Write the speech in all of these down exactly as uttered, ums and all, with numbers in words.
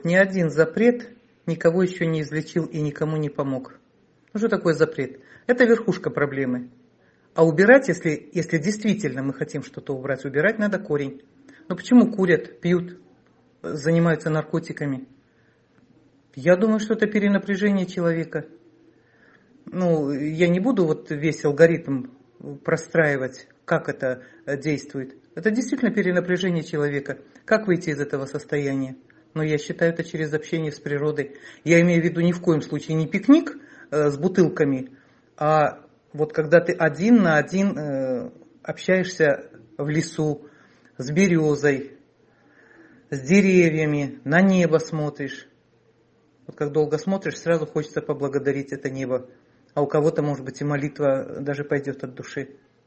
вот ни один запрет никого еще не излечил и никому не помог. Ну что такое запрет? Это верхушка проблемы. А убирать, если, если действительно мы хотим что-то убрать, убирать надо корень. Но почему курят, пьют, занимаются наркотиками? Я думаю, что это перенапряжение человека. Ну, я не буду вот весь алгоритм простраивать, как это действует. Это действительно перенапряжение человека. Как выйти из этого состояния? Но я считаю это через общение с природой. Я имею в виду ни в коем случае не пикник э, с бутылками, а вот когда ты один на один э, общаешься в лесу с березой, с деревьями, на небо смотришь. Вот как долго смотришь, сразу хочется поблагодарить это небо. А у кого-то, может быть, и молитва даже пойдет от души.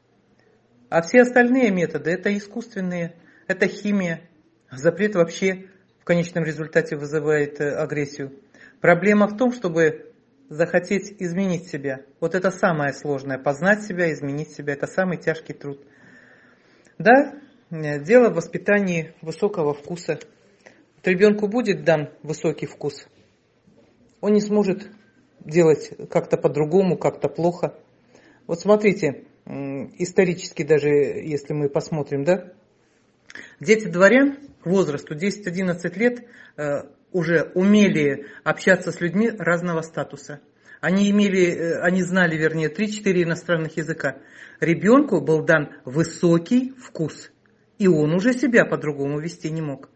А все остальные методы, это искусственные, это химия. Запрет вообще в конечном результате вызывает агрессию. Проблема в том, чтобы захотеть изменить себя. Вот это самое сложное. Познать себя, изменить себя. Это самый тяжкий труд. Да, дело в воспитании высокого вкуса. Вот ребенку будет дан высокий вкус. Он не сможет делать как-то по-другому, как-то плохо. Вот смотрите, исторически даже, если мы посмотрим, да, дети дворян к возрасту десять-одиннадцать лет уже умели общаться с людьми разного статуса. Они имели, они знали, вернее, три-четыре иностранных языка. Ребенку был дан высокий вкус, и он уже себя по-другому вести не мог.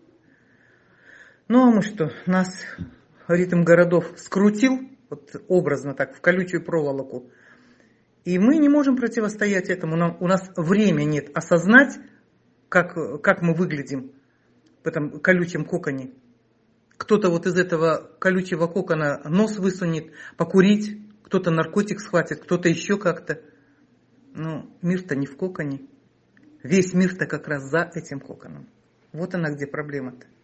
Ну а мы что, нас ритм городов скрутил, вот образно так, в колючую проволоку. И мы не можем противостоять этому. Нам, у нас времени нет осознать, как, как мы выглядим в этом колючем коконе. Кто-то вот из этого колючего кокона нос высунет, покурить, кто-то наркотик схватит, кто-то еще как-то. Но мир-то не в коконе. Весь мир-то как раз за этим коконом. Вот она где проблема-то.